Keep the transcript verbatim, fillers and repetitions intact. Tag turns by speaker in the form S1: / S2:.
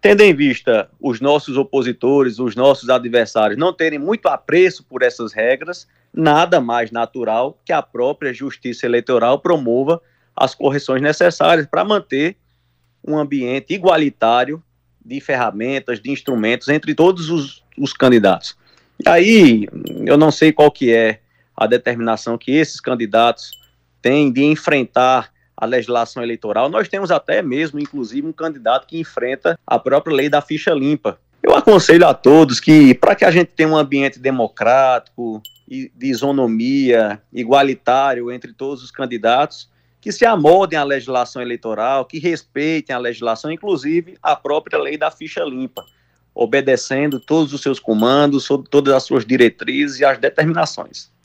S1: Tendo em vista os nossos opositores, os nossos adversários não terem muito apreço por essas regras, nada mais natural que a própria Justiça Eleitoral promova as correções necessárias para manter um ambiente igualitário de ferramentas, de instrumentos entre todos os, os candidatos. E aí, eu não sei qual que é a determinação que esses candidatos têm de enfrentar a legislação eleitoral. Nós temos até mesmo, inclusive, um candidato que enfrenta a própria lei da ficha limpa. Eu aconselho a todos que, para que a gente tenha um ambiente democrático, de isonomia, igualitário entre todos os candidatos, que se amoldem à legislação eleitoral, que respeitem a legislação, inclusive a própria lei da ficha limpa, obedecendo todos os seus comandos, todas as suas diretrizes e as determinações.